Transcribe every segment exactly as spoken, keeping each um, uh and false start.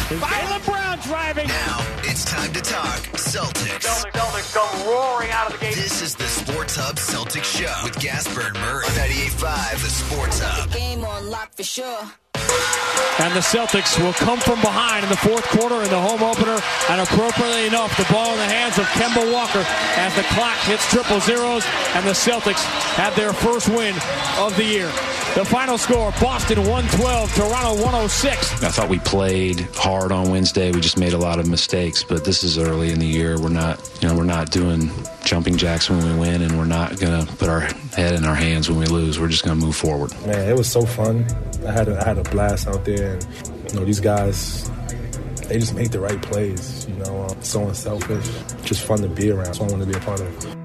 Jaylen Brown driving. Now it's time to talk Celtics. Celtics, Celtics come roaring out of the gate. This is the Sports Hub Celtics Show with Gasper and Murray. ninety-eight point five, the Sports Hub. Game on lock for sure. And the Celtics will come from behind in the fourth quarter in the home opener. And appropriately enough, the ball in the hands of Kemba Walker as the clock hits triple zeros. And the Celtics have their first win of the year. The final score, Boston one twelve, Toronto one oh six. I thought we played hard on Wednesday. We just made a lot of mistakes. But this is early in the year. We're not, you know, we're not doing jumping jacks when we win, and we're not going to put our head in our hands when we lose. We're just going to move forward. Man, it was so fun. I had a, I had a blast out there, and you know these guys, they just make the right plays. You know, um, so unselfish, just fun to be around. So I want to be a part of it.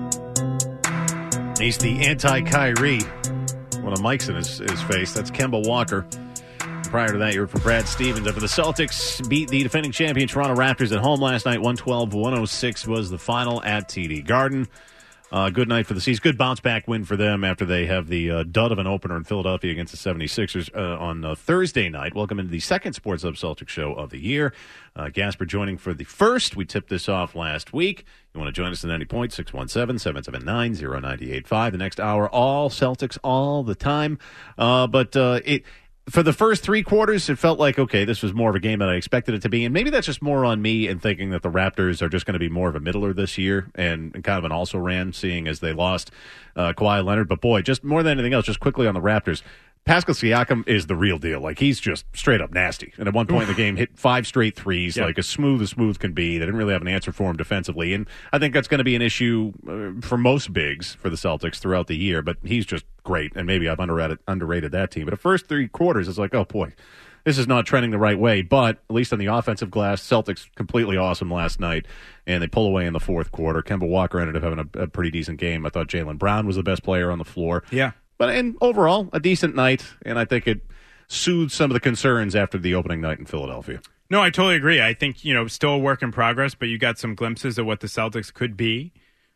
He's the anti-Kyrie. One of Mike's in his, his face. That's Kemba Walker. Prior to that, you heard from Brad Stevens. After the Celtics beat the defending champion Toronto Raptors at home last night, one twelve to one oh six was the final at T D Garden. Uh, good night for the Seas. Good bounce-back win for them after they have the uh, dud of an opener in Philadelphia against the seventy-sixers uh, on uh, Thursday night. Welcome into the second Sports Hub Celtics show of the year. Uh, Gasper joining for the first. We tipped this off last week. You want to join us at any point, six one seven, seven seven nine, zero nine eight five. The next hour, all Celtics all the time. Uh, but uh, it... For the first three quarters, it felt like, okay, this was more of a game that I expected it to be. And maybe that's just more on me and thinking that the Raptors are just going to be more of a middler this year and, and kind of an also-ran, seeing as they lost uh, Kawhi Leonard. But, boy, just more than anything else, just quickly on the Raptors, Pascal Siakam is the real deal. Like, he's just straight up nasty. And at one point in the game, hit five straight threes, yeah. like as smooth as smooth can be. They didn't really have an answer for him defensively. And I think that's going to be an issue uh, for most bigs for the Celtics throughout the year. But he's just great. And maybe I've underrated, underrated that team. But the first three quarters, it's like, oh, boy, this is not trending the right way. But at least on the offensive glass, Celtics completely awesome last night. And they pull away in the fourth quarter. Kemba Walker ended up having a, a pretty decent game. I thought Jaylen Brown was the best player on the floor. Yeah. But in overall, a decent night, and I think it soothed some of the concerns after the opening night in Philadelphia. No, I totally agree. I think, you know, still a work in progress, but you got some glimpses of what the Celtics could be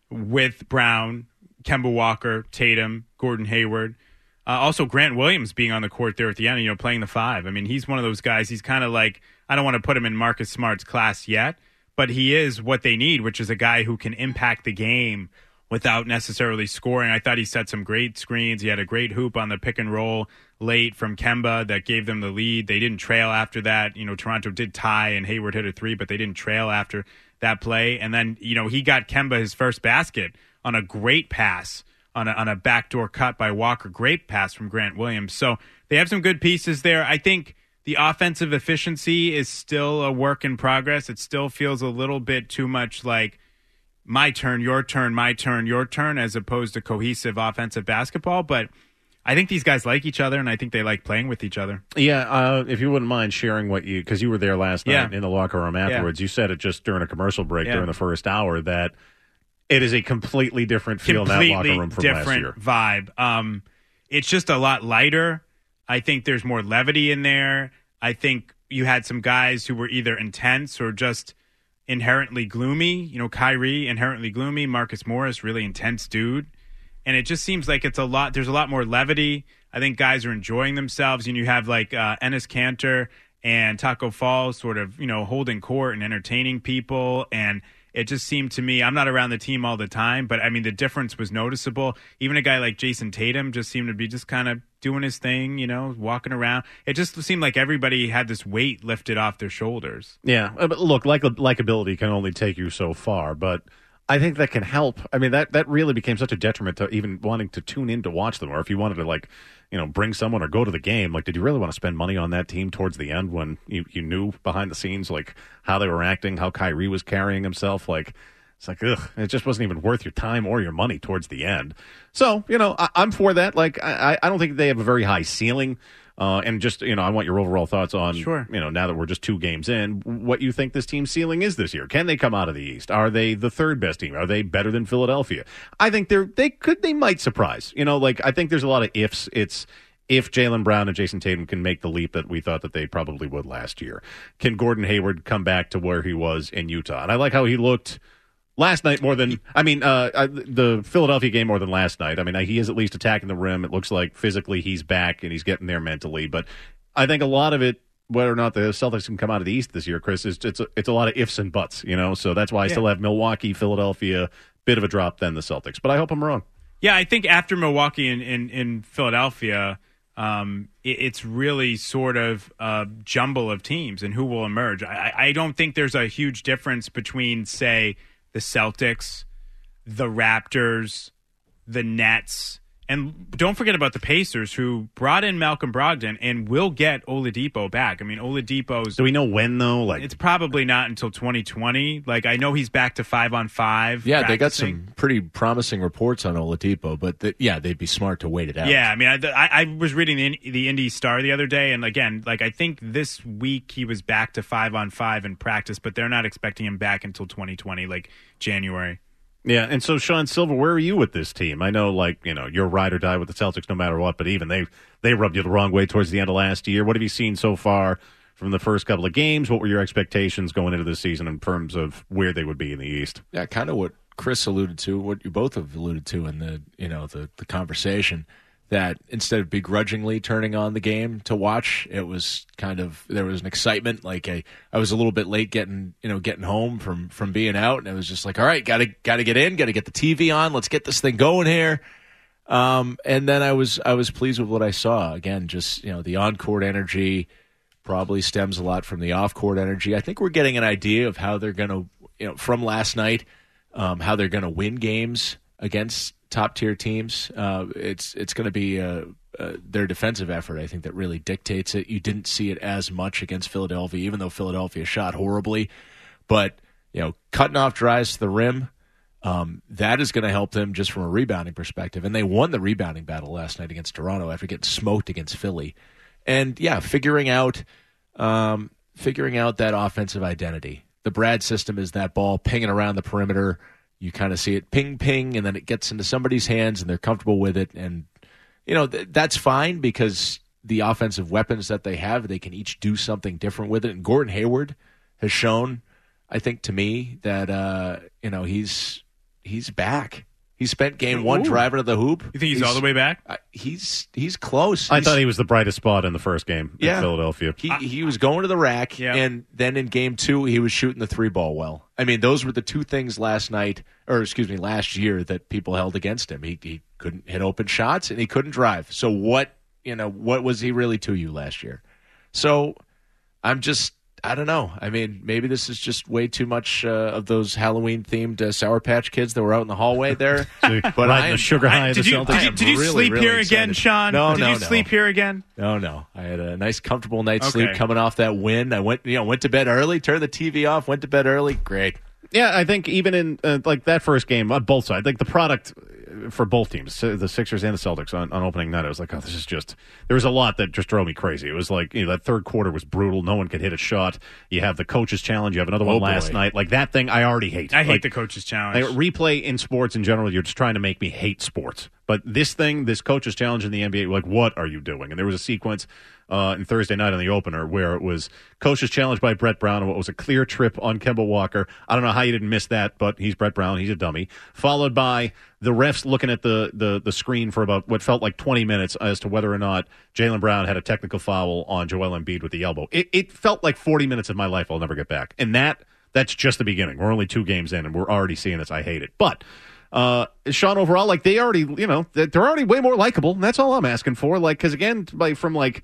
with Brown, Kemba Walker, Tatum, Gordon Hayward. Uh, also, Grant Williams being on the court there at the end, you know, playing the five. I mean, he's one of those guys, he's kind of like, I don't want to put him in Marcus Smart's class yet, but he is what they need, which is a guy who can impact the game without necessarily scoring. I thought he set some great screens. He had a great hoop on the pick and roll late from Kemba that gave them the lead. They didn't trail after that. You know, Toronto did tie and Hayward hit a three, but they didn't trail after that play. And then, you know, he got Kemba his first basket on a great pass, on a, on a backdoor cut by Walker. Great pass from Grant Williams. So they have some good pieces there. I think the offensive efficiency is still a work in progress. It still feels a little bit too much like my turn, your turn, my turn, your turn, as opposed to cohesive offensive basketball. But I think these guys like each other, and I think they like playing with each other. Yeah, uh, if you wouldn't mind sharing what you, because you were there last night yeah. in the locker room afterwards, yeah. you said it just during a commercial break yeah. during the first hour that it is a completely different feel completely in that locker room from last year. Different vibe. Um, it's just a lot lighter. I think there's more levity in there. I think you had some guys who were either intense or just inherently gloomy. You know, Kyrie, inherently gloomy. Marcus Morris, really intense dude. And it just seems like it's a lot, there's a lot more levity. I think guys are enjoying themselves. And you have like uh, Enes Kanter and Taco Fall sort of, you know, holding court and entertaining people. And it just seemed to me, I'm not around the team all the time, but I mean, the difference was noticeable. Even a guy like Jason Tatum just seemed to be just kind of doing his thing, you know, walking around. It just seemed like everybody had this weight lifted off their shoulders. Yeah. But look, like likability can only take you so far, but I think that can help. I mean, that, that really became such a detriment to even wanting to tune in to watch them, or if you wanted to, like, you know, bring someone or go to the game. Like, did you really want to spend money on that team towards the end when you, you knew behind the scenes, like, how they were acting, how Kyrie was carrying himself? Like, it's like, ugh, it just wasn't even worth your time or your money towards the end. So, you know, I, I'm for that. Like, I, I don't think they have a very high ceiling. Uh, and just, you know, I want your overall thoughts on, sure. you know, now that we're just two games in, what you think this team's ceiling is this year. Can they come out of the East? Are they the third best team? Are they better than Philadelphia? I think they're, they could, they might surprise. You know, like, I think there's a lot of ifs. It's if Jaylen Brown and Jason Tatum can make the leap that we thought that they probably would last year. Can Gordon Hayward come back to where he was in Utah? And I like how he looked last night more than, I mean, uh, the Philadelphia game more than last night. I mean, he is at least attacking the rim. It looks like physically he's back and he's getting there mentally. But I think a lot of it whether or not the Celtics can come out of the East this year, Chris, is it's a, it's a lot of ifs and buts, you know. So that's why I yeah. still have Milwaukee, Philadelphia, bit of a drop than the Celtics. But I hope I'm wrong. Yeah, I think after Milwaukee and in, in, in Philadelphia, um, it, it's really sort of a jumble of teams and who will emerge. I, I don't think there's a huge difference between, say, the Celtics, the Raptors, the Nets, and don't forget about the Pacers, who brought in Malcolm Brogdon and will get Oladipo back. I mean, Oladipo's... Do we know when, though? Like, it's probably not until twenty twenty. Like, I know he's back to five on five. Yeah, practicing. They got some pretty promising reports on Oladipo, but the, yeah, they'd be smart to wait it out. Yeah, I mean, I, I, I was reading the, the Indy Star the other day, and again, like, I think this week he was back to five on five in practice, but they're not expecting him back until twenty twenty, like January. Yeah, and so, Sean Silver, where are you with this team? I know, like, you know, you're ride or die with the Celtics no matter what, but even they they rubbed you the wrong way towards the end of last year. What have you seen so far from the first couple of games? What were your expectations going into this season in terms of where they would be in the East? Yeah, kind of what Chris alluded to, what you both have alluded to in the, you know, the, the conversation, that instead of begrudgingly turning on the game to watch, it was kind of, there was an excitement. Like I, I was a little bit late getting, you know, getting home from, from being out, and it was just like, all right, gotta, gotta get in, gotta get the T V on. Let's get this thing going here. Um, and then I was, I was pleased with what I saw. Again, just, you know, the on-court energy probably stems a lot from the off-court energy. I think we're getting an idea of how they're going to, you know, from last night, um, how they're going to win games against top-tier teams. Uh, it's it's going to be uh, uh, their defensive effort, I think, that really dictates it. You didn't see it as much against Philadelphia, even though Philadelphia shot horribly. But, you know, cutting off drives to the rim, um, that is going to help them just from a rebounding perspective. And they won the rebounding battle last night against Toronto after getting smoked against Philly. And, yeah, figuring out um, figuring out that offensive identity. The Brad system is that ball pinging around the perimeter. You kind of see it ping, ping, and then it gets into somebody's hands, and they're comfortable with it. And, you know, th- that's fine because the offensive weapons that they have, they can each do something different with it. And Gordon Hayward has shown, I think, to me, that, uh, you know, he's he's back. He spent game one Ooh. driving to the hoop. You think he's, he's all the way back? Uh, he's he's close. I he's, thought he was the brightest spot in the first game yeah, in Philadelphia. He he was going to the rack, yeah. and then in game two, he was shooting the three ball well. I mean, those were the two things last night, or excuse me, last year that people held against him. He he couldn't hit open shots, and he couldn't drive. So what, you know, what was he really to you last year? So I'm just, I don't know. I mean, maybe this is just way too much uh, of those Halloween-themed uh, Sour Patch Kids that were out in the hallway there. But I, the sugar high. I, did, the you, did you, did you really, sleep really here excited. again, Sean? No, did no, you no. sleep here again? No, no. I had a nice, comfortable night's Okay. sleep coming off that win. I went, you know, went to bed early, turned the T V off, went to bed early. Great. Yeah, I think even in uh, like that first game on both sides, like the product for both teams, the Sixers and the Celtics on, on opening night, I was like, oh, this is just, there was a lot that just drove me crazy. It was like, you know, that third quarter was brutal. No one could hit a shot. You have the coach's challenge. You have another Oh, one last boy. night. Like that thing, I already hate. I hate like, the coach's challenge. Like, replay in sports in general, you're just trying to make me hate sports. But this thing, this coach's challenge in the N B A, like, what are you doing? And there was a sequence uh, in Thursday night on the opener where it was coach's challenge by Brett Brown, and what was a clear trip on Kemba Walker. I don't know how you didn't miss that, but he's Brett Brown. He's a dummy. Followed by the refs looking at the, the, the screen for about what felt like twenty minutes as to whether or not Jaylen Brown had a technical foul on Joel Embiid with the elbow. It, it felt like forty minutes of my life I'll never get back. And that that's just the beginning. We're only two games in, and we're already seeing this. I hate it. But Uh, Sean, overall, like they already, you know, they're already way more likable. And that's all I'm asking for. Like, because again, like from like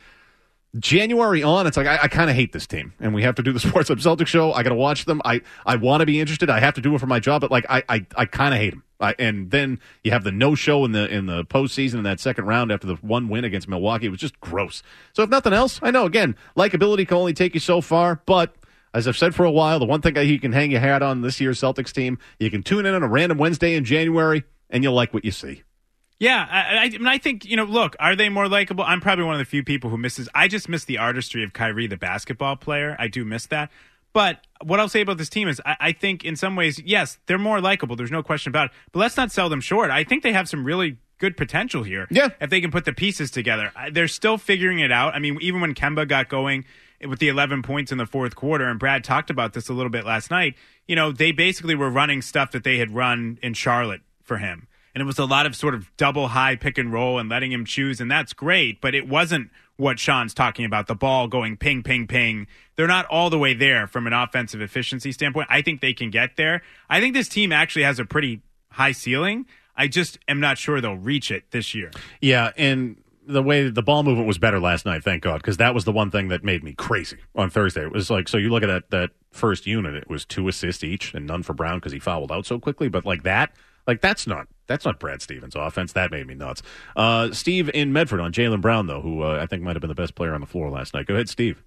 January on, it's like I, I kind of hate this team, and we have to do the Sports Hub Celtics show. I got to watch them. I, I want to be interested. I have to do it for my job, but like I I, I kind of hate them. I, and then you have the no show in the in the postseason in that second round after the one win against Milwaukee. It was just gross. So if nothing else, I know again, likability can only take you so far, but. As I've said for a while, the one thing you can hang your hat on this year's Celtics team, you can tune in on a random Wednesday in January, and you'll like what you see. Yeah, I, I, I mean, I think, you know, look, are they more likable? I'm probably one of the few people who misses. I just miss the artistry of Kyrie, the basketball player. I do miss that. But what I'll say about this team is I, I think in some ways, yes, they're more likable. There's no question about it. But let's not sell them short. I think they have some really good potential here. Yeah. If they can put the pieces together. They're still figuring it out. I mean, even when Kemba got going with the eleven points in the fourth quarter, and Brad talked about this a little bit last night, you know, they basically were running stuff that they had run in Charlotte for him. And it was a lot of sort of double high pick and roll and letting him choose, and that's great, but it wasn't what Sean's talking about, the ball going ping, ping, ping. They're not all the way there from an offensive efficiency standpoint. I think they can get there. I think this team actually has a pretty high ceiling. I just am not sure they'll reach it this year. Yeah, and the way the ball movement was better last night, thank God, because that was the one thing that made me crazy on Thursday. It was like, so you look at that, that first unit, it was two assists each and none for Brown because he fouled out so quickly. But like that, like that's not that's not Brad Stevens' offense. That made me nuts. Uh, Steve in Medford on Jaylen Brown, though, who uh, I think might have been the best player on the floor last night. Go ahead, Steve.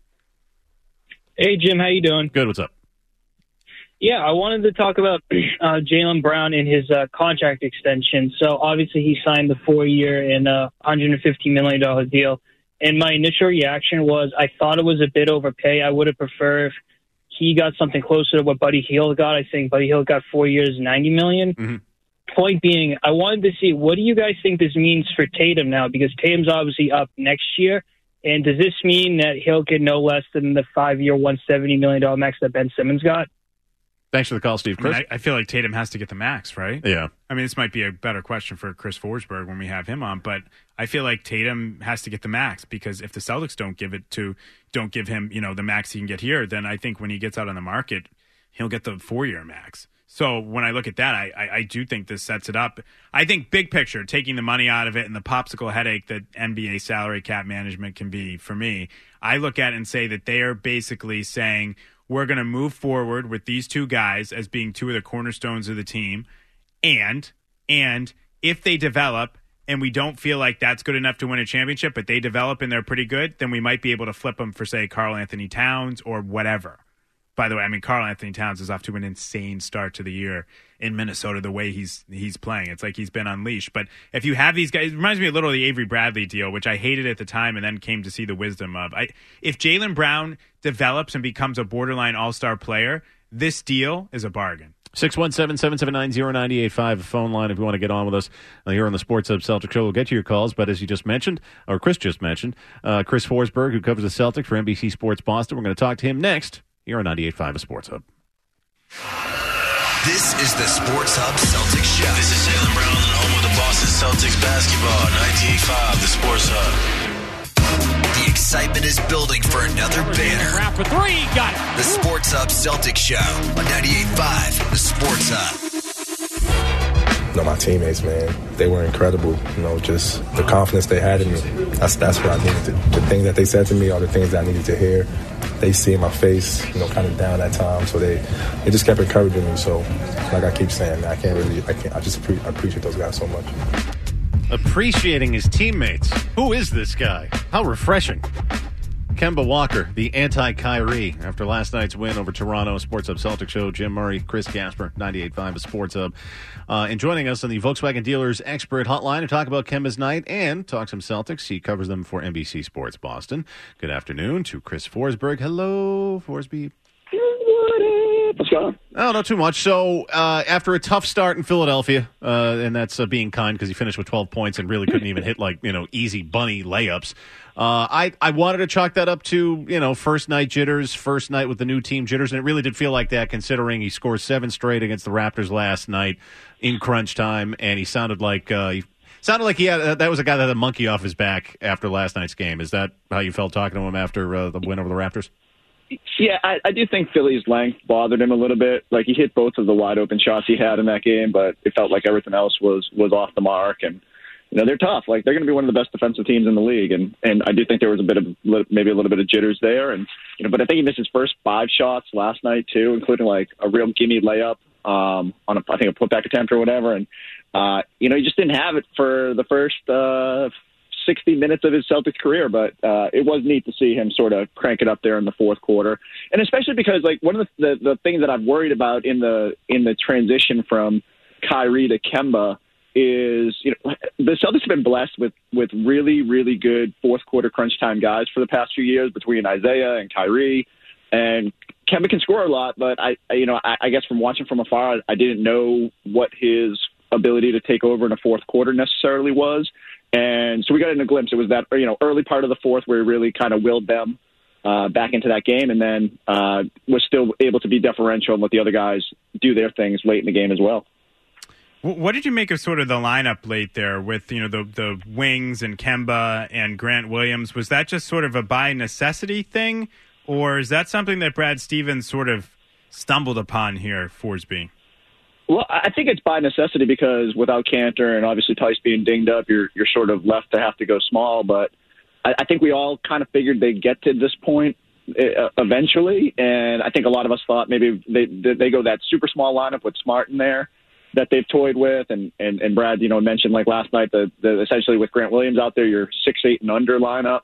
Hey, Jim, how you doing? Good, what's up? Yeah, I wanted to talk about uh, Jaylen Brown and his uh, contract extension. So obviously he signed the four-year and uh, one hundred fifty million dollars deal. And my initial reaction was I thought it was a bit overpay. I would have preferred if he got something closer to what Buddy Hield got. I think Buddy Hield got four years, ninety million dollars. Mm-hmm. Point being, I wanted to see, what do you guys think this means for Tatum now? Because Tatum's obviously up next year. And does this mean that he'll get no less than the five-year, one hundred seventy million dollars max that Ben Simmons got? Thanks for the call, Steve. Chris? I, mean, I, I feel like Tatum has to get the max, right? Yeah. I mean, this might be a better question for Chris Forsberg when we have him on, but I feel like Tatum has to get the max because if the Celtics don't give it to, don't give him, you know, the max he can get here, then I think when he gets out on the market, he'll get the four-year max. So when I look at that, I, I, I do think this sets it up. I think big picture, taking the money out of it and the popsicle headache that N B A salary cap management can be for me, I look at it and say that they are basically saying we're going to move forward with these two guys as being two of the cornerstones of the team. And, and if they develop and we don't feel like that's good enough to win a championship, but they develop and they're pretty good, then we might be able to flip them for, say, Karl Anthony Towns or whatever. By the way, I mean, Karl Anthony Towns is off to an insane start to the year in Minnesota, the way he's he's playing. It's like he's been unleashed. But if you have these guys, it reminds me a little of the Avery Bradley deal, which I hated at the time and then came to see the wisdom of. I, if Jaylen Brown develops and becomes a borderline all-star player, this deal is a bargain. six one seven, seven seven nine, zero nine eight five, phone line if you want to get on with us uh, here on the Sports Hub Celtics Show. We'll get to your calls, but as you just mentioned, or Chris just mentioned, uh, Chris Forsberg, who covers the Celtics for N B C Sports Boston. We're going to talk to him next here on ninety-eight point five of Sports Hub. This is the Sports Hub Celtics Show. This is Jaylen Brown, the home of the Boston Celtics basketball, ninety-eight point five, the Sports Hub. The excitement is building for another banner. Round for three, got it. The Sports Hub Celtics Show on ninety-eight point five, the Sports Hub. You know, my teammates, man, they were incredible. You know, just the confidence they had in me. That's that's what I needed. To, the things that they said to me are the things that I needed to hear. They see in my face, you know, kind of down at times, so they they just kept encouraging me. So, like I keep saying, man, I can't really, I can't, I just pre- I appreciate those guys so much. Appreciating his teammates. Who is this guy? How refreshing. Kemba Walker, the anti-Kyrie, after last night's win over Toronto. Sports Hub Celtics Show. Jim Murray, Chris Gasper, ninety-eight point five of Sports Hub. Uh, and joining us on the Volkswagen Dealers Expert Hotline to talk about Kemba's night and talk some Celtics. He covers them for N B C Sports Boston. Good afternoon to Chris Forsberg. Hello, Forsby. What's going on? Oh, not too much. So, uh, after a tough start in Philadelphia, uh, and that's uh, being kind because he finished with twelve points and really couldn't even hit, like, you know, easy bunny layups. Uh, I, I wanted to chalk that up to, you know, first night jitters, first night with the new team jitters, and it really did feel like that considering he scored seven straight against the Raptors last night in crunch time, and he sounded like uh, he sounded like he had uh, that was a guy that had a monkey off his back after last night's game. Is that how you felt talking to him after uh, the win over the Raptors? Yeah, I, I do think Philly's length bothered him a little bit. Like, he hit both of the wide open shots he had in that game, but it felt like everything else was was off the mark. And you know, they're tough. Like, they're going to be one of the best defensive teams in the league, and and I do think there was a bit of maybe a little bit of jitters there. And you know, but I think he missed his first five shots last night too, including like a real gimme layup um, on a, I think a putback attempt or whatever. And uh, you know, he just didn't have it for the first uh, sixty minutes of his Celtics career. But uh, it was neat to see him sort of crank it up there in the fourth quarter, and especially because like one of the the, the things that I've worried about in the in the transition from Kyrie to Kemba is, you know, the Celtics have been blessed with, with really, really good fourth quarter crunch time guys for the past few years between Isaiah and Kyrie. And Kemba can score a lot, but I, I you know, I, I guess from watching from afar, I didn't know what his ability to take over in a fourth quarter necessarily was. And so we got in a glimpse. It was that, you know, early part of the fourth where he really kind of willed them uh, back into that game, and then uh, was still able to be deferential and let the other guys do their things late in the game as well. What did you make of sort of the lineup late there with, you know, the the wings and Kemba and Grant Williams? Was that just sort of a by necessity thing, or is that something that Brad Stevens sort of stumbled upon here, Forsby? Well, I think it's by necessity because without Cantor and obviously Tice being dinged up, you're you're sort of left to have to go small. But I, I think we all kind of figured they'd get to this point uh, eventually, and I think a lot of us thought maybe they they go that super small lineup with Smart in there that they've toyed with, and, and, and Brad, you know, mentioned like last night that the, essentially with Grant Williams out there, you're six, eight and under lineup.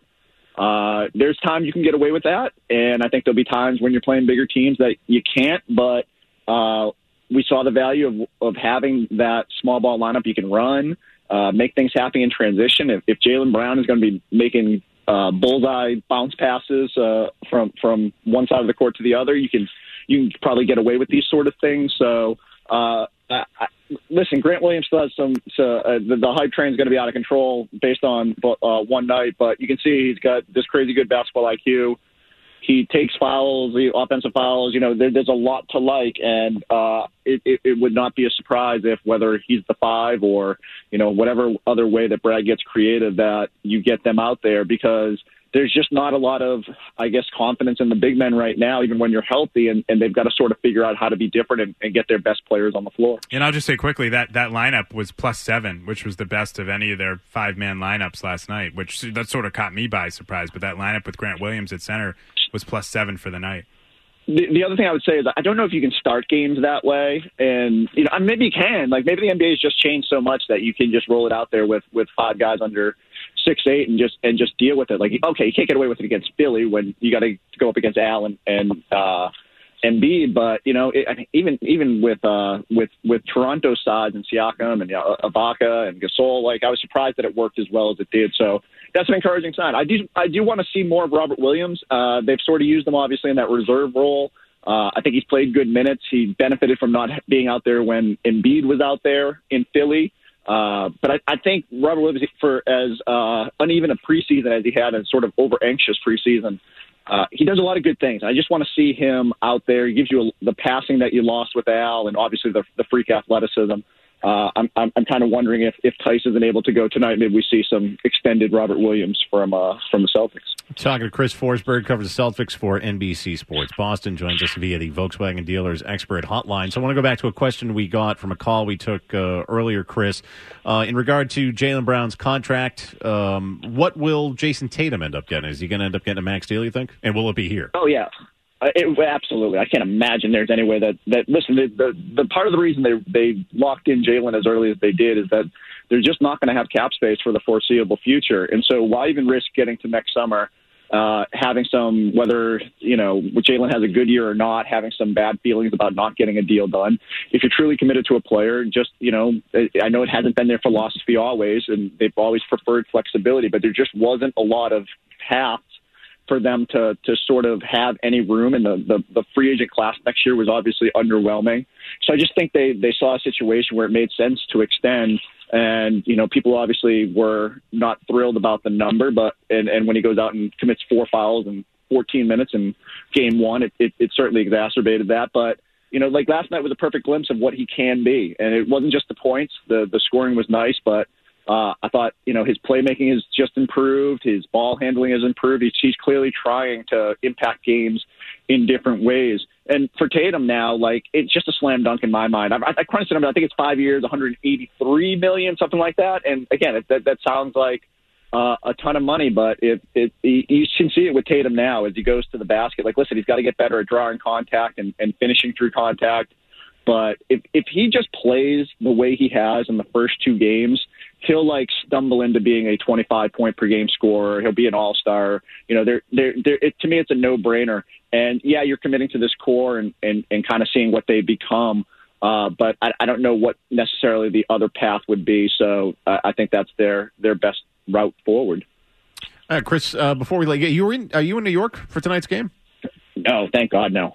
Uh, there's times you can get away with that, and I think there'll be times when you're playing bigger teams that you can't. But uh, we saw the value of of having that small ball lineup you can run, uh, make things happen in transition. If, if Jaylen Brown is going to be making uh, bullseye bounce passes uh, from from one side of the court to the other, you can you can probably get away with these sort of things. So. Uh, I, I, listen, Grant Williams still has some. So, uh, the, the hype train is going to be out of control based on uh, one night, but you can see he's got this crazy good basketball I Q. He takes fouls, the offensive fouls. You know, there, there's a lot to like, and uh, it, it, it would not be a surprise if whether he's the five or you know whatever other way that Brad gets creative, that you get them out there because. There's just not a lot of, I guess, confidence in the big men right now, even when you're healthy, and, and they've got to sort of figure out how to be different and, and get their best players on the floor. And I'll just say quickly that that lineup was plus seven, which was the best of any of their five-man lineups last night, which that sort of caught me by surprise. But that lineup with Grant Williams at center was plus seven for the night. The, the other thing I would say is I don't know if you can start games that way, and you know maybe you can. Like maybe the N B A has just changed so much that you can just roll it out there with, with five guys under six eight and just and just deal with it. Like okay, you can't get away with it against Philly when you got to go up against Al and and uh, Embiid, but you know it, I mean, even even with uh, with with Toronto's sides and Siakam and you know, Ibaka and Gasol, like I was surprised that it worked as well as it did. So that's an encouraging sign. I do I do want to see more of Robert Williams. Uh, they've sort of used him obviously in that reserve role. Uh, I think he's played good minutes. He benefited from not being out there when Embiid was out there in Philly. Uh, but I, I think Robert Williams, for as uh, uneven a preseason as he had and sort of over-anxious preseason, uh, he does a lot of good things. I just want to see him out there. He gives you a, the passing that you lost with Al and obviously the, the freak athleticism. Uh, I'm, I'm, I'm kind of wondering if, if Tice isn't able to go tonight, maybe we see some extended Robert Williams from uh, from the Celtics. Talking to Chris Forsberg, covers the Celtics for N B C Sports Boston, joins us via the Volkswagen Dealers Expert Hotline. So I want to go back to a question we got from a call we took uh, earlier, Chris. Uh, in regard to Jaylen Brown's contract, um, what will Jason Tatum end up getting? Is he going to end up getting a max deal, you think? And will it be here? Oh, yeah. Uh, it, absolutely. I can't imagine there's any way that, that listen, the, the, the part of the reason they they locked in Jaylen as early as they did is that they're just not going to have cap space for the foreseeable future. And so why even risk getting to next summer, uh, having some, whether, you know, Jaylen has a good year or not, having some bad feelings about not getting a deal done. If you're truly committed to a player, just, you know, I know it hasn't been their philosophy always, and they've always preferred flexibility, but there just wasn't a lot of paths for them to to sort of have any room, and the, the, the free agent class next year was obviously underwhelming. So I just think they, they saw a situation where it made sense to extend, and, you know, people obviously were not thrilled about the number, but and, and when he goes out and commits four fouls in fourteen minutes in game one, it, it, it certainly exacerbated that. But, you know, like last night was a perfect glimpse of what he can be, and it wasn't just the points. The, the scoring was nice, but Uh, I thought, you know, his playmaking has just improved. His ball handling has improved. He's, he's clearly trying to impact games in different ways. And for Tatum now, like, it's just a slam dunk in my mind. I, I crunched the number. I think it's five years, one hundred eighty-three million dollars, something like that. And again, it, that, that sounds like uh, a ton of money, but it, it, it, you can see it with Tatum now as he goes to the basket. Like, listen, he's got to get better at drawing contact and, and finishing through contact. But if if he just plays the way he has in the first two games, he'll like stumble into being a twenty-five point per game scorer. He'll be an all-star. You know, they're, they're, they're, it, to me, it's a no-brainer. And yeah, you're committing to this core and, and, and kind of seeing what they become. Uh, but I, I don't know what necessarily the other path would be. So uh, I think that's their their best route forward. All right, Chris. Uh, before we let you, you were in, are you in New York for tonight's game? No, thank God, no.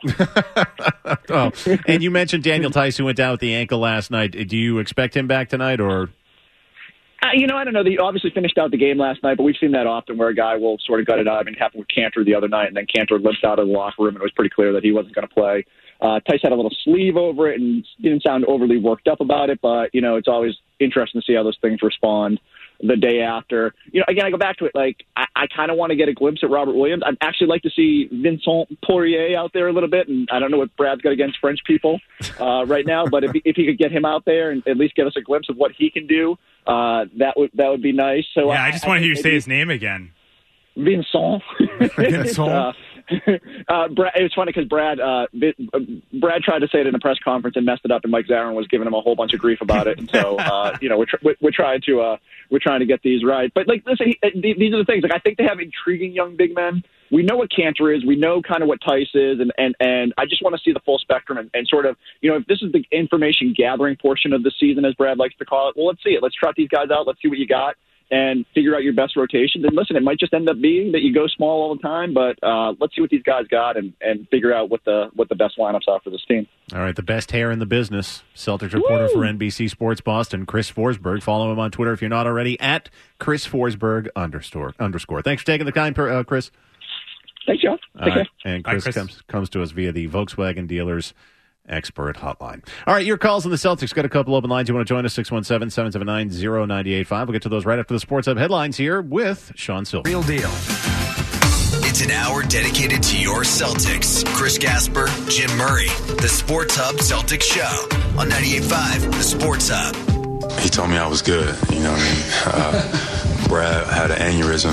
Oh, and you mentioned Daniel Tice, who went down with the ankle last night. Do you expect him back tonight, or? Uh, you know, I don't know. They obviously finished out the game last night, but we've seen that often where a guy will sort of gut it out. I mean, it happened with Cantor the other night, and then Cantor limped out of the locker room, and it was pretty clear that he wasn't going to play. Uh, Tice had a little sleeve over it and didn't sound overly worked up about it, but, you know, it's always interesting to see how those things respond the day after. You know, again, I go back to it, like, I, I kind of want to get a glimpse at Robert Williams. I'd actually like to see Vincent Poirier out there a little bit, and I don't know what Brad's got against French people uh, right now, but if, if he could get him out there and at least give us a glimpse of what he can do, uh, that would that would be nice. So yeah, I, I just want to hear you say his name again. Vincent. Vincent. uh, uh, Brad, it was funny because Brad uh, Brad tried to say it in a press conference and messed it up, and Mike Zarin was giving him a whole bunch of grief about it. And so, uh, you know, we're, tr- we're trying to uh, we're trying to get these right. But like, listen, he, these are the things. Like, I think they have intriguing young big men. We know what Cantor is. We know kind of what Tice is, and and and I just want to see the full spectrum and, and sort of, you know, if this is the information gathering portion of the season, as Brad likes to call it. Well, let's see it. Let's trot these guys out. Let's see what you got. And figure out your best rotations. And listen, it might just end up being that you go small all the time, but uh, let's see what these guys got and, and figure out what the what the best lineups are for this team. All right, the best hair in the business. Celtics reporter Woo! for N B C Sports Boston, Chris Forsberg. Follow him on Twitter if you're not already, at Chris Forsberg underscore. underscore. Thanks for taking the time, uh, Chris. Thanks, John. Take All right. care. And Chris, Bye, Chris. Comes, comes to us via the Volkswagen Dealers Expert Hotline. All right, your calls on the Celtics. Got a couple open lines. You want to join us? six one seven, seven seven nine, zero nine eight five. We'll get to those right after the Sports Hub headlines here with Sean Silver. Real deal. It's an hour dedicated to your Celtics. Chris Gasper, Jim Murray. The Sports Hub Celtics Show on ninety-eight point five, The Sports Hub. He told me I was good. You know what I mean? Uh, Brad had an aneurysm.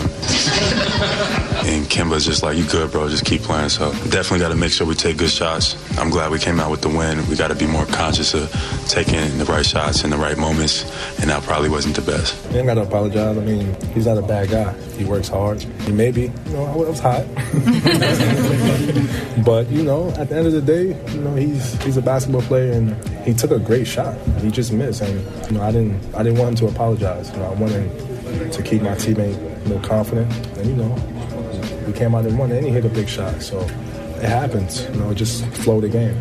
And Kemba's just like, you good, bro. Just keep playing. So definitely got to make sure we take good shots. I'm glad we came out with the win. We got to be more conscious of taking the right shots in the right moments. And that probably wasn't the best. He ain't got to apologize. I mean, he's not a bad guy. He works hard. He may be, you know, I was hot. But, you know, at the end of the day, you know, he's he's a basketball player, and he took a great shot. He just missed. And, you know, I didn't I didn't want him to apologize. You know, I wanted to keep my teammate, you know, confident. And, you know, we came out and won, and he hit a big shot. So it happens. You know, just flow the game.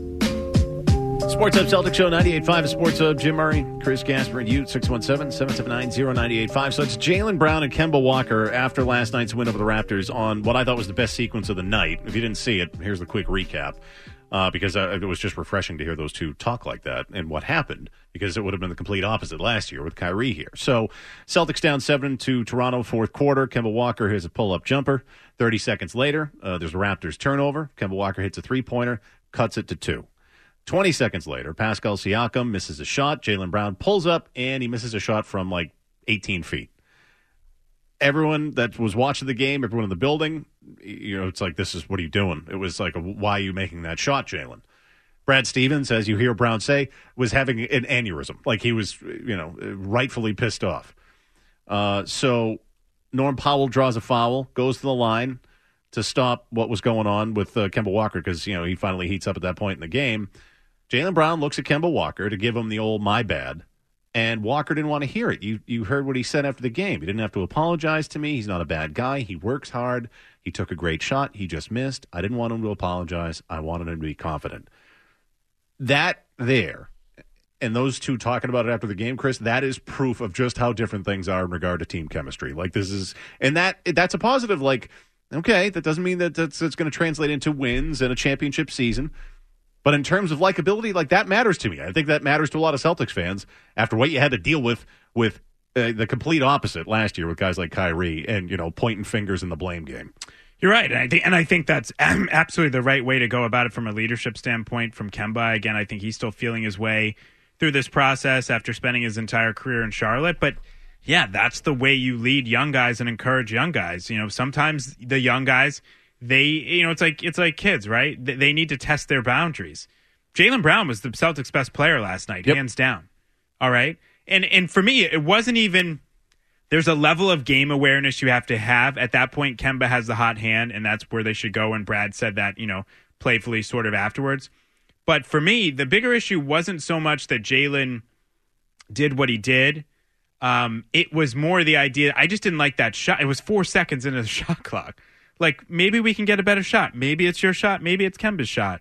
Sports Hub Celtics Show, ninety-eight point five is Sports Hub. Jim Murray, Chris Gasper, and you, six one seven, seven seven nine, zero nine eight five. So it's Jaylen Brown and Kemba Walker after last night's win over the Raptors on what I thought was the best sequence of the night. If you didn't see it, here's the quick recap. Uh, because uh, it was just refreshing to hear those two talk like that and what happened, because it would have been the complete opposite last year with Kyrie here. So Celtics down seven to Toronto, fourth quarter. Kemba Walker hits a pull-up jumper. thirty seconds later, uh, there's a Raptors turnover. Kemba Walker hits a three-pointer, cuts it to two. twenty seconds later, Pascal Siakam misses a shot. Jaylen Brown pulls up, and he misses a shot from like eighteen feet. Everyone that was watching the game, everyone in the building, you know, it's like, this is, what are you doing? It was like, a, why are you making that shot, Jaylen? Brad Stevens, as you hear Brown say, was having an aneurysm. Like, he was, you know, rightfully pissed off. Uh, so Norm Powell draws a foul, goes to the line to stop what was going on with uh, Kemba Walker, because, you know, he finally heats up at that point in the game. Jaylen Brown looks at Kemba Walker to give him the old my bad, and Walker didn't want to hear it. You you heard what he said after the game. He didn't have to apologize to me. He's not a bad guy. He works hard. He took a great shot. He just missed. I didn't want him to apologize. I wanted him to be confident. That there, and those two talking about it after the game, Chris, that is proof of just how different things are in regard to team chemistry. Like, this is, and that that's a positive. Like, okay, that doesn't mean that that's, that's going to translate into wins and a championship season. But in terms of likability, like, that matters to me. I think that matters to a lot of Celtics fans after what you had to deal with with uh, the complete opposite last year with guys like Kyrie and, you know, pointing fingers in the blame game. You're right, and I think and I think that's absolutely the right way to go about it from a leadership standpoint. From Kemba, again, I think he's still feeling his way through this process after spending his entire career in Charlotte. But yeah, that's the way you lead young guys and encourage young guys. You know, sometimes the young guys, they, you know, it's like it's like kids, right? They need to test their boundaries. Jaylen Brown was the Celtics' best player last night, yep. hands down. All right, and and for me, it wasn't even. There's a level of game awareness you have to have. At that point, Kemba has the hot hand, and that's where they should go. And Brad said that, you know, playfully sort of afterwards. But for me, the bigger issue wasn't so much that Jaylen did what he did. Um, it was more the idea. I just didn't like that shot. It was four seconds into the shot clock. Like, maybe we can get a better shot. Maybe it's your shot. Maybe it's Kemba's shot.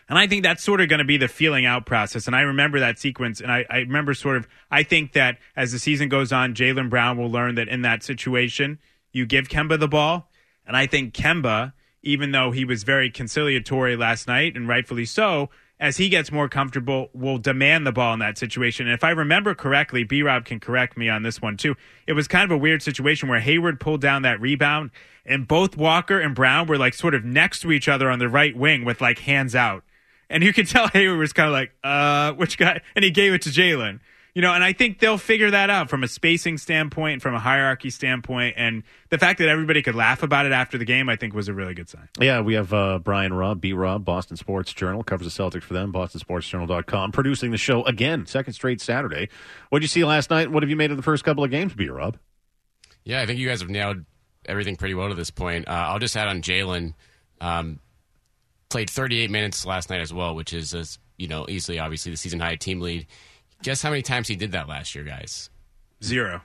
And I think that's sort of going to be the feeling out process. And I remember that sequence. And I, I remember sort of, I think that as the season goes on, Jaylen Brown will learn that in that situation, you give Kemba the ball. And I think Kemba, even though he was very conciliatory last night, and rightfully so, as he gets more comfortable, will demand the ball in that situation. And if I remember correctly, B-Rob can correct me on this one too, it was kind of a weird situation where Hayward pulled down that rebound, and both Walker and Brown were like sort of next to each other on the right wing with like hands out. And you could tell Hayward was kind of like, uh, which guy? And he gave it to Jaylen. You know, and I think they'll figure that out from a spacing standpoint, from a hierarchy standpoint. And the fact that everybody could laugh about it after the game, I think, was a really good sign. Yeah, we have uh, Brian Robb, B-Rob, Boston Sports Journal, covers the Celtics for them, boston sports journal dot com, producing the show again, second straight Saturday. What did you see last night? What have you made of the first couple of games, B-Rob? Yeah, I think you guys have nailed everything pretty well to this point. Uh, I'll just add on Jaylen. Um, played thirty-eight minutes last night as well, which is, uh, you know, easily, obviously, the season-high team lead. Guess how many times he did that last year, guys? Zero.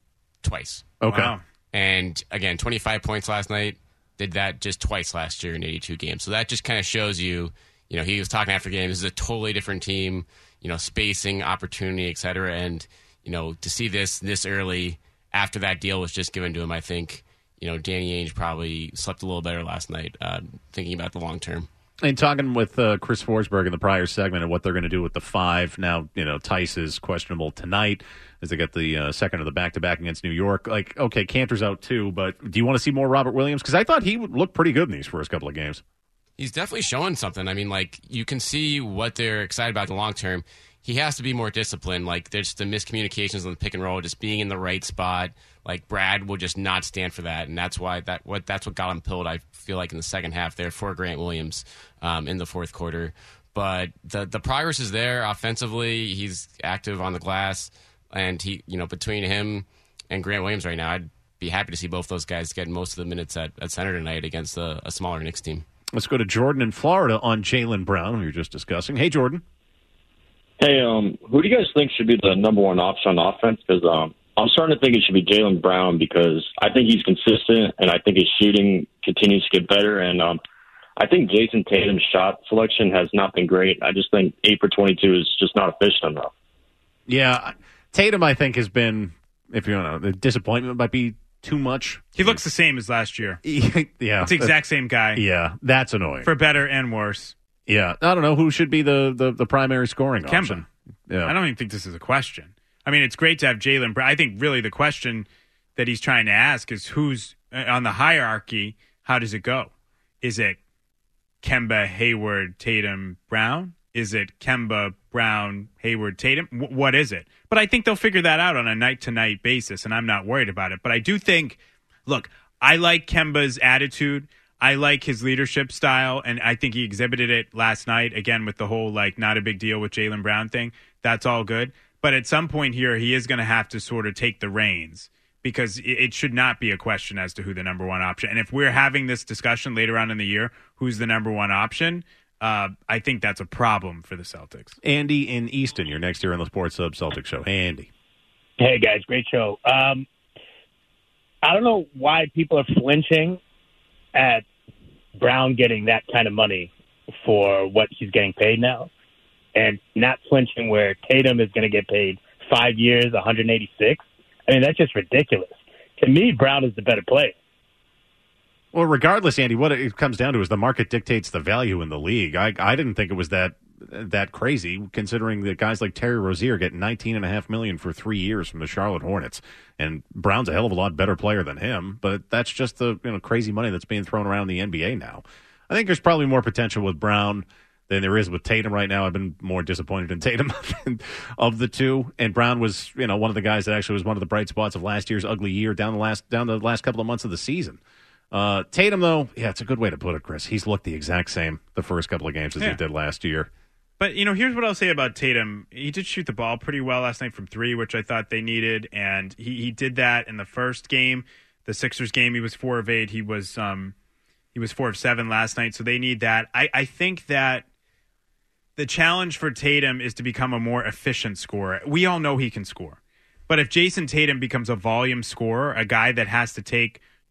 Twice. Okay. Wow. And, again, twenty-five points last night. Did that just twice last year in eighty-two games. So that just kind of shows you, you know, he was talking after game, this is a totally different team, you know, spacing, opportunity, et cetera. And, you know, to see this this early after that deal was just given to him, I think, you know, Danny Ainge probably slept a little better last night, uh, thinking about the long term. And talking with uh, Chris Forsberg in the prior segment and what they're going to do with the five. Now, you know, Tice is questionable tonight as they get the uh, second of the back-to-back against New York. Like, okay, Cantor's out too, but do you want to see more Robert Williams? Because I thought he would look pretty good in these first couple of games. He's definitely showing something. I mean, like, you can see what they're excited about in the long term. He has to be more disciplined. Like, there's the miscommunications on the pick and roll, just being in the right spot. Like, Brad will just not stand for that, and that's why that what that's what got him pilled, I feel like, in the second half there for Grant Williams um, in the fourth quarter. But the the progress is there offensively. He's active on the glass, and he, you know, between him and Grant Williams right now, I'd be happy to see both those guys get most of the minutes at, at center tonight against a, a smaller Knicks team. Let's go to Jordan in Florida on Jaylen Brown, who we were just discussing. Hey, Jordan. Hey, um, who do you guys think should be the number one option on offense? Because um, I'm starting to think it should be Jaylen Brown because I think he's consistent and I think his shooting continues to get better. And um, I think Jason Tatum's shot selection has not been great. I just think eight for twenty-two is just not efficient enough. Yeah, Tatum, I think, has been, if you don't know, the disappointment might be too much. He looks the same as last year. Yeah. It's the exact same guy. Yeah, that's annoying. For better and worse. Yeah, I don't know who should be the, the, the primary scoring Kemba. option. Yeah. I don't even think this is a question. I mean, it's great to have Jaylen Brown. I think really the question that he's trying to ask is who's on the hierarchy, how does it go? Is it Kemba, Hayward, Tatum, Brown? Is it Kemba, Brown, Hayward, Tatum? W- what is it? But I think they'll figure that out on a night-to-night basis, and I'm not worried about it. But I do think, look, I like Kemba's attitude. I like his leadership style, and I think he exhibited it last night, again, with the whole, like, not a big deal with Jaylen Brown thing. That's all good. But at some point here, he is going to have to sort of take the reins because it should not be a question as to who the number one option. And if we're having this discussion later on in the year, who's the number one option, uh, I think that's a problem for the Celtics. Andy in Easton, you're next here on the Sports Hub Celtics show. Hey, Andy. Hey, guys. Great show. Um, I don't know why people are flinching at Brown getting that kind of money for what he's getting paid now, and not flinching where Tatum is going to get paid five years, one hundred eighty-six. I mean, that's just ridiculous. To me, Brown is the better player. Well, regardless, Andy, what it comes down to is the market dictates the value in the league. I I didn't think it was that that crazy, considering that guys like Terry Rozier get nineteen and a half million for three years from the Charlotte Hornets, and Brown's a hell of a lot better player than him. But that's just the you know crazy money that's being thrown around in the N B A now. I think there's probably more potential with Brown than there is with Tatum right now. I've been more disappointed in Tatum of the two, and Brown was you know one of the guys that actually was one of the bright spots of last year's ugly year down the last down the last couple of months of the season. Uh, Tatum, though, yeah, it's a good way to put it, Chris. He's looked the exact same the first couple of games as Yeah. he did last year. But, you know, here's what I'll say about Tatum. He did shoot the ball pretty well last night from three, which I thought they needed, and he, he did that in the first game. The Sixers game, he was four of eight. He was um, he was four of seven last night, so they need that. I, I think that the challenge for Tatum is to become a more efficient scorer. We all know he can score. But if Jason Tatum becomes a volume scorer, a guy that has to take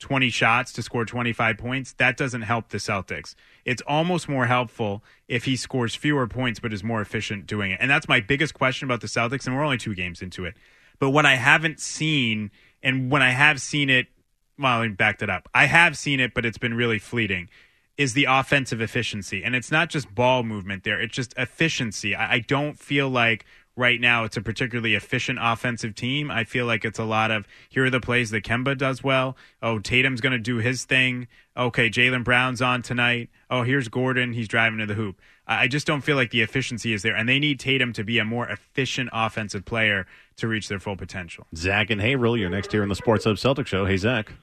twenty shots to score twenty-five points, that doesn't help the Celtics. It's almost more helpful if he scores fewer points but is more efficient doing it. And that's my biggest question about the Celtics, and we're only two games into it. But what I haven't seen, and when I have seen it, well, let me back that up. I have seen it, but it's been really fleeting, is the offensive efficiency. And it's not just ball movement there. It's just efficiency. I, I don't feel like right now it's a particularly efficient offensive team. I feel like it's a lot of, here are the plays that Kemba does well. Oh, Tatum's going to do his thing. Okay, Jaylen Brown's on tonight. Oh, here's Gordon. He's driving to the hoop. I just don't feel like the efficiency is there. And they need Tatum to be a more efficient offensive player to reach their full potential. Zach and Haverhill, you're next here on the Sports Hub Celtics Show. Hey, Zach.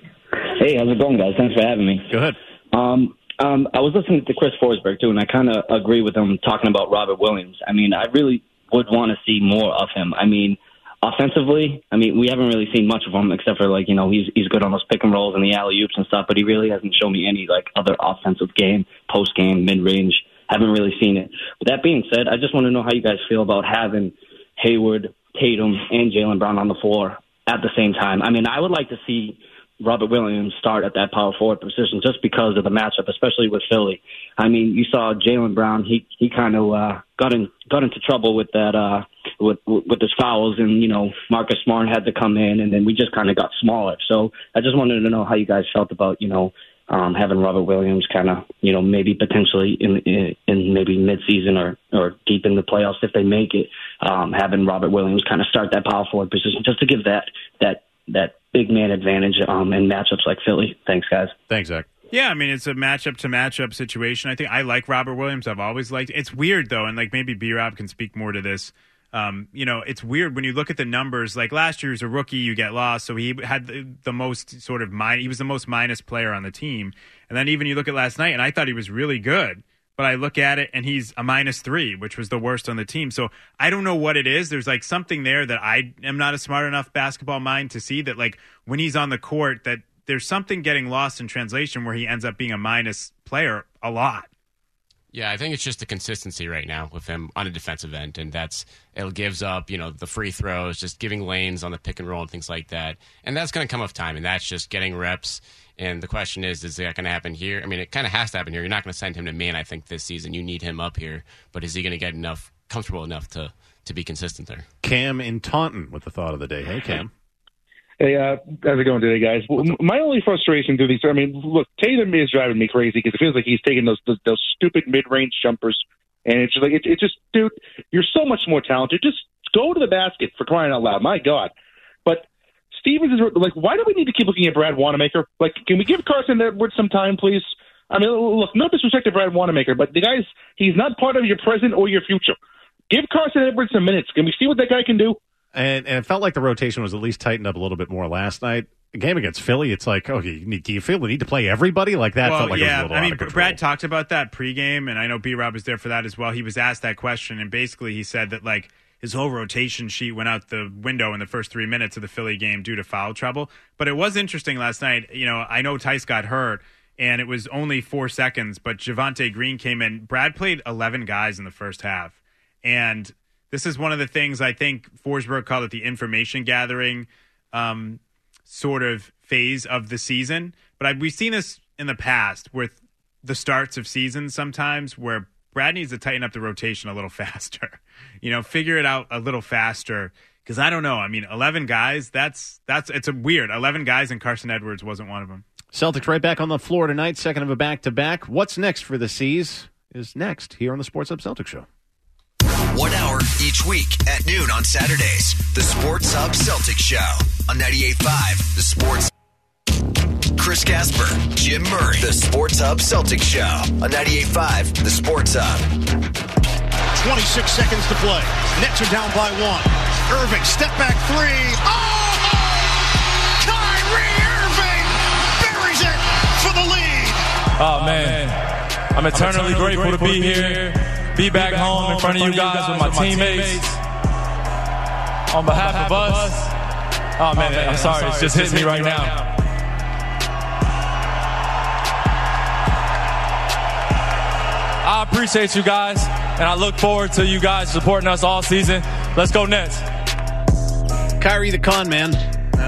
Hey, how's it going, guys? Thanks for having me. Go ahead. Um, um, I was listening to Chris Forsberg, too, and I kind of agree with him talking about Robert Williams. I mean, I really would want to see more of him. I mean, offensively, I mean, we haven't really seen much of him except for, like, you know, he's he's good on those pick and rolls and the alley-oops and stuff, but he really hasn't shown me any, like, other offensive game, post-game, mid-range. Haven't really seen it. With that being said, I just want to know how you guys feel about having Hayward, Tatum, and Jaylen Brown on the floor at the same time. I mean, I would like to see Robert Williams start at that power forward position just because of the matchup, especially with Philly. I mean, you saw Jaylen Brown; he he kind of uh, got in got into trouble with that uh, with with his fouls, and you know Marcus Smart had to come in, and then we just kind of got smaller. So I just wanted to know how you guys felt about you know um, having Robert Williams kind of you know maybe potentially in in, in maybe midseason or or deep in the playoffs if they make it, um, having Robert Williams kind of start that power forward position just to give that that that big man advantage um, in matchups like Philly. Thanks, guys. Thanks, Zach. Yeah, I mean, it's a matchup-to-matchup situation. I think I like Robert Williams. I've always liked. It's weird, though, and like maybe B-Rob can speak more to this. Um, you know, it's weird when you look at the numbers. Like last year, as a rookie, you get lost, so he had the, the most sort of min- he was the most minus player on the team. And then even you look at last night, and I thought he was really good. But I look at it, and he's a minus three, which was the worst on the team. So I don't know what it is. There's like something there that I am not a smart enough basketball mind to see that like when he's on the court that there's something getting lost in translation where he ends up being a minus player a lot. Yeah, I think it's just the consistency right now with him on a defensive end, and that's it gives up, you know, the free throws, just giving lanes on the pick and roll and things like that. And that's going to come with time, and that's just getting reps. And the question is, is that going to happen here? I mean, it kind of has to happen here. You're not going to send him to man, I think, this season. You need him up here. But is he going to get enough, comfortable enough to, to be consistent there? Cam in Taunton with the thought of the day. Hey, Cam. Hey, uh, how's it going today, guys? Well, my only frustration through these, I mean, look, Tatum is driving me crazy because it feels like he's taking those those, those stupid mid-range jumpers. And it's just like, it's it just, dude, you're so much more talented. Just go to the basket for crying out loud. My God. But Stevens is like, why do we need to keep looking at Brad Wanamaker? Like, can we give Carson Edwards some time, please? I mean, look, no disrespect to Brad Wanamaker, but the guy's, he's not part of your present or your future. Give Carson Edwards some minutes. Can we see what that guy can do? And, and it felt like the rotation was at least tightened up a little bit more last night. The game against Philly, it's like, okay, you need, do you feel the need to play everybody like that? Well, felt like yeah, it was a little I out mean, of control. Brad talked about that pregame, and I know B-Rob was there for that as well. He was asked that question, and basically he said that, like, his whole rotation sheet went out the window in the first three minutes of the Philly game due to foul trouble. But it was interesting last night. You know, I know Tice got hurt, and it was only four seconds, but Javonte Green came in. Brad played eleven guys in the first half. And this is one of the things I think Forsberg called it the information gathering um, sort of phase of the season. But I, we've seen this in the past with the starts of seasons sometimes where Brad needs to tighten up the rotation a little faster, you know, figure it out a little faster. Because I don't know. I mean, eleven guys, that's that's it's a weird. eleven guys and Carson Edwards wasn't one of them. Celtics right back on the floor tonight, second of a back-to-back. What's next for the C's is next here on the Sports Hub Celtics Show. One hour each week at noon on Saturdays. The Sports Hub Celtics Show on ninety-eight point five. The Sports. Chris Gasper, Jim Murray. The Sports Hub Celtics Show on ninety-eight point five. The Sports Hub. twenty-six seconds to play. Nets are down by one. Irving, step back three. Oh! Kyrie Irving buries it for the lead. Oh, man. I'm eternally, I'm eternally grateful, grateful to be here. Be, be back, back home in front of you guys with my teammates. teammates. On behalf, On behalf of us. us. Oh, man, oh, man I'm, sorry. I'm sorry. It's just it's hitting me right, right now. now. I appreciate you guys, and I look forward to you guys supporting us all season. Let's go Nets. Kyrie the con man.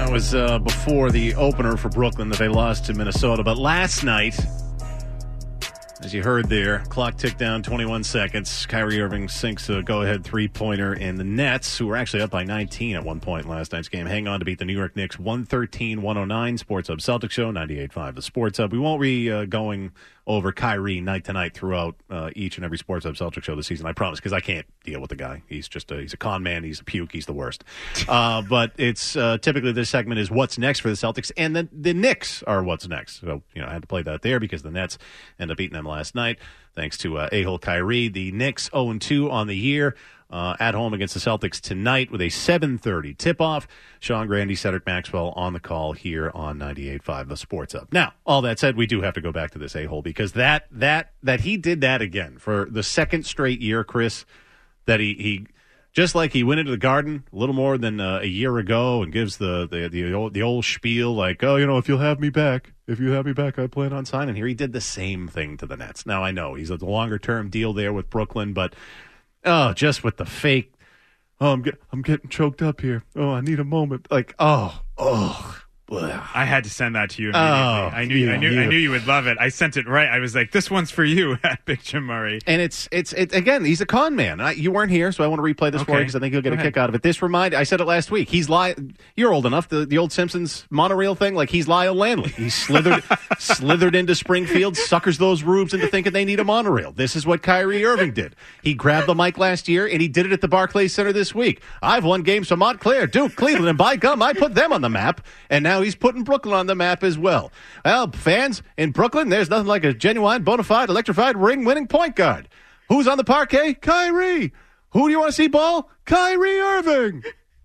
That was uh, before the opener for Brooklyn that they lost to Minnesota. But last night, as you heard there, clock ticked down twenty-one seconds. Kyrie Irving sinks a go-ahead three-pointer, and the Nets, who were actually up by nineteen at one point in last night's game, hang on to beat the New York Knicks one thirteen one oh nine. Sports Hub Celtics Show, ninety-eight point five The Sports Hub. We won't be uh, going over Kyrie night to night throughout uh, each and every Sports Hub Celtics Show this season, I promise, because I can't deal with the guy. He's just a, he's a con man. He's a puke. He's the worst. Uh, but it's uh, typically this segment is what's next for the Celtics, and then the Knicks are what's next. So, you know, I had to play that there because the Nets ended up beating them last night. Thanks to uh, A-hole Kyrie. The Knicks oh and two on the year. Uh, at home against the Celtics tonight with a seven thirty tip-off. Sean Grandy, Cedric Maxwell on the call here on ninety-eight point five The Sports Hub. Now, all that said, we do have to go back to this a-hole because that that that he did that again for the second straight year, Chris, that he, he just like he went into the Garden a little more than uh, a year ago and gives the, the, the, old, the old spiel like, oh, you know, if you'll have me back, if you have me back, I plan on signing here. He did the same thing to the Nets. Now, I know he's a longer-term deal there with Brooklyn, but oh, just with the fake, oh, I'm, get, I'm getting choked up here. Oh, I need a moment. Like, oh, oh. Bleh. I had to send that to you immediately. Oh, I knew, yeah, I knew, yeah. I knew you would love it. I sent it right. I was like, "This one's for you," at Big Jim Murray. And it's it's it, again, he's a con man. I, you weren't here, so I want to replay this for you Okay. because I think you'll get Go a ahead. kick out of it. This remind I said it last week. He's Ly. You're old enough. The the old Simpsons monorail thing, like he's Lyle Landley. He slithered slithered into Springfield, suckers those rubes into thinking they need a monorail. This is what Kyrie Irving did. He grabbed the mic last year and he did it at the Barclays Center this week. I've won games for Montclair, Duke, Cleveland, and by gum, I put them on the map. And now he's putting Brooklyn on the map as well. Well, fans, in Brooklyn, there's nothing like a genuine, bona fide, electrified, ring-winning point guard. Who's on the parquet? Kyrie. Who do you want to see ball? Kyrie Irving.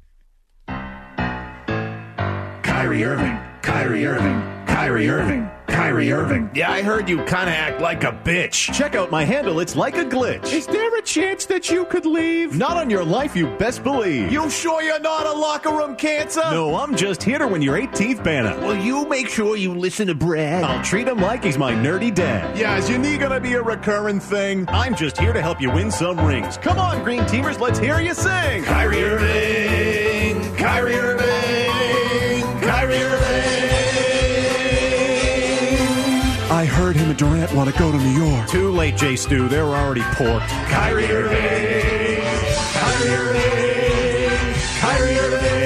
Kyrie Irving, Kyrie Irving, Kyrie Irving, Kyrie Irving. Yeah, I heard you kind of act like a bitch. Check out my handle. It's like a glitch. Is there a chance that you could leave? Not on your life, you best believe. You sure you're not a locker room cancer? No, I'm just here to win your eighteenth banner. Will you make sure you listen to Brad? I'll treat him like he's my nerdy dad. Yeah, is your knee gonna be a recurring thing? I'm just here to help you win some rings. Come on, Green Teamers, let's hear you sing. Kyrie Irving, Kyrie Irving, Kyrie Irving. I heard him and Durant want to go to New York. Too late, J. Stu. They were already porked. Kyrie Irving, Kyrie Irving, Kyrie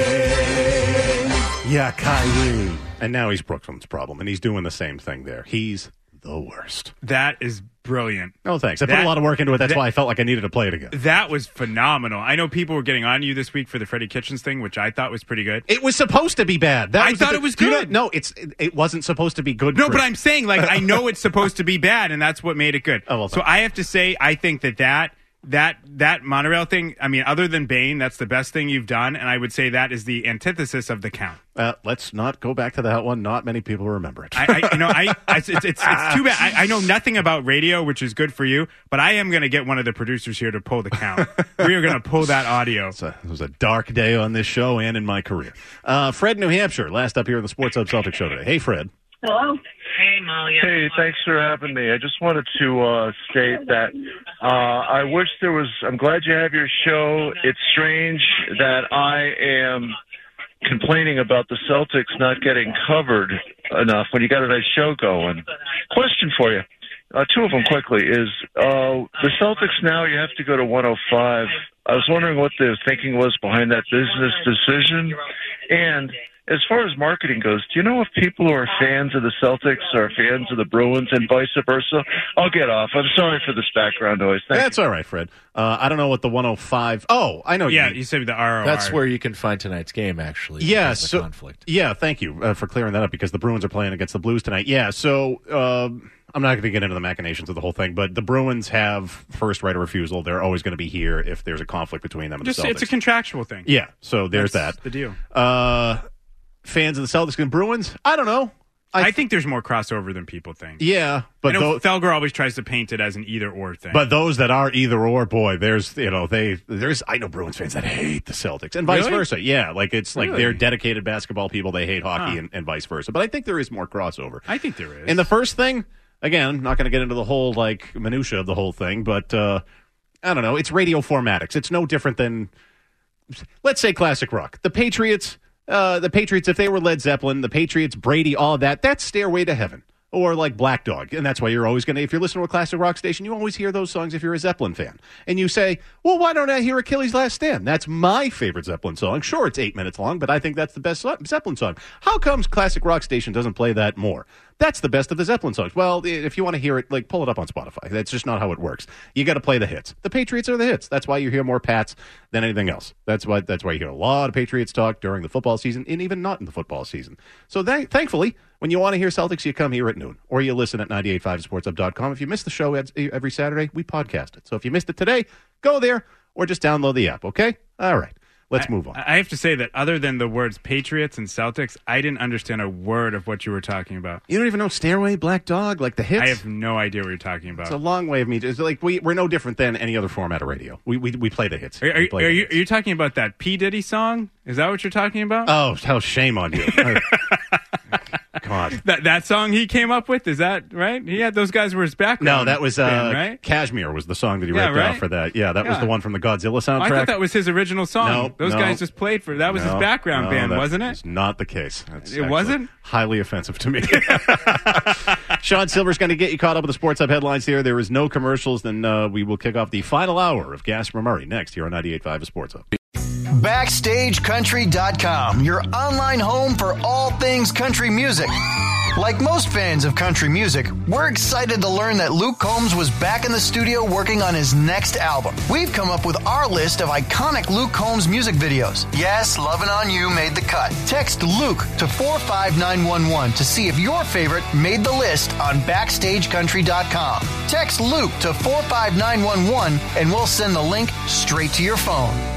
Irving. Yeah, Kyrie. And now he's Brooklyn's problem, and he's doing the same thing there. He's the worst. That is brilliant. Oh, thanks. I put That- a lot of work into it. That's that- why I felt like I needed to play it again. That was phenomenal. I know people were getting on you this week for the Freddie Kitchens thing, which I thought was pretty good. It was supposed to be bad. That I was the thought thi- it was Do you know- good. no, it's it, it wasn't supposed to be good. No, Chris. but I'm saying, like, I know it's supposed to be bad, and that's what made it good. Oh, well, so I have to say, I think that that that that monorail thing. I mean, other than Bane, that's the best thing you've done, and I would say that is the antithesis of the count. Uh, let's not go back to that one. Not many people remember it. I, I you know, I, I it's, it's it's too bad. I, I know nothing about radio, which is good for you, but I am going to get one of the producers here to pull the count. We are going to pull that audio. It's a, it was a dark day on this show and in my career. Uh, Fred, New Hampshire, last up here in the Sports Hub Celtics show today. Hey, Fred. Hello. Hey, Molly. Hey, thanks for having me. I just wanted to uh, state that uh, I wish there was. I'm glad you have your show. It's strange that I am complaining about the Celtics not getting covered enough when you got a nice show going. Question for you. Uh, two of them quickly is uh, the Celtics now you have to go to one oh five. I was wondering what the thinking was behind that business decision. And as far as marketing goes, do you know if people who are fans of the Celtics are fans of the Bruins and vice versa? I'll get off. I'm sorry for this background noise. Thank That's all right, Fred. Uh, I don't know what the one oh five. Oh, I know. Yeah, you, you said the R O R. That's where you can find tonight's game, actually. Yeah, because of so the conflict. yeah, thank you uh, for clearing that up because the Bruins are playing against the Blues tonight. Yeah, so uh, I'm not going to get into the machinations of the whole thing, but the Bruins have first right of refusal. They're always going to be here if there's a conflict between them and Just the Celtics. it's a contractual thing. Yeah, so there's That's that. the deal. Uh, fans of the Celtics and Bruins? I don't know. I, I think there's more crossover than people think. Yeah, but I know tho- Felger always tries to paint it as an either or thing. But those that are either or, boy, there's you know they there's I know Bruins fans that hate the Celtics and vice Really? versa. Yeah, like it's like Really? they're dedicated basketball people. They hate hockey Huh. and, and vice versa. But I think there is more crossover. I think there is. And the first thing, again, not going to get into the whole like minutia of the whole thing, but uh, I don't know. It's radio formatics. It's no different than let's say classic rock. The Patriots. uh, the Patriots, if they were Led Zeppelin, the Patriots, Brady, all of that, that's Stairway to Heaven. Or like Black Dog. And that's why you're always going to, if you're listening to a classic rock station, you always hear those songs if you're a Zeppelin fan. And you say, well, why don't I hear Achilles' Last Stand? That's my favorite Zeppelin song. Sure, it's eight minutes long, but I think that's the best Zeppelin song. How comes classic rock station doesn't play that more? That's the best of the Zeppelin songs. Well, if you want to hear it, like, pull it up on Spotify. That's just not how it works. You got to play the hits. The Patriots are the hits. That's why you hear more Pats than anything else. That's why That's why you hear a lot of Patriots talk during the football season, and even not in the football season. So th- thankfully, when you want to hear Celtics, you come here at noon, or you listen at ninety-eight point five sports hub dot com. If you miss the show every Saturday, we podcast it. So if you missed it today, go there, or just download the app, okay? All right. Let's I, move on. I have to say that other than the words Patriots and Celtics, I didn't understand a word of what you were talking about. You don't even know Stairway, Black Dog, like the hits? I have no idea what you're talking about. It's a long way of me. It's like we, we're no different than any other format of radio. We we, we play the hits. Are, are, play are, the you, hits. are you talking about that P. Diddy song? Is that what you're talking about? Oh, hell, shame on you. God. That that song he came up with, is that right? He had those guys were his background. No, that was uh, band, right? Cashmere was the song that he Yeah, ripped right? off for that. Yeah, that Yeah. was the one from the Godzilla soundtrack. I thought that was his original song. No, those no. guys just played for that was No, his background no, band, that wasn't it? is not the case. That's It actually wasn't? highly offensive to me. Sean Silver's going to get you caught up with the Sports Hub headlines here. There is no commercials. Then uh, we will kick off the final hour of Gasper Murray next here on ninety-eight point five Sports Hub. Backstage Country dot com, your online home for all things country music. Like most fans of country music, we're excited to learn that Luke Combs was back in the studio working on his next album. We've come up with our list of iconic Luke Combs music videos. Yes, Lovin' On You made the cut. Text Luke to four five nine one one to see if your favorite made the list on Backstage Country dot com. Text Luke to four five nine one one and we'll send the link straight to your phone.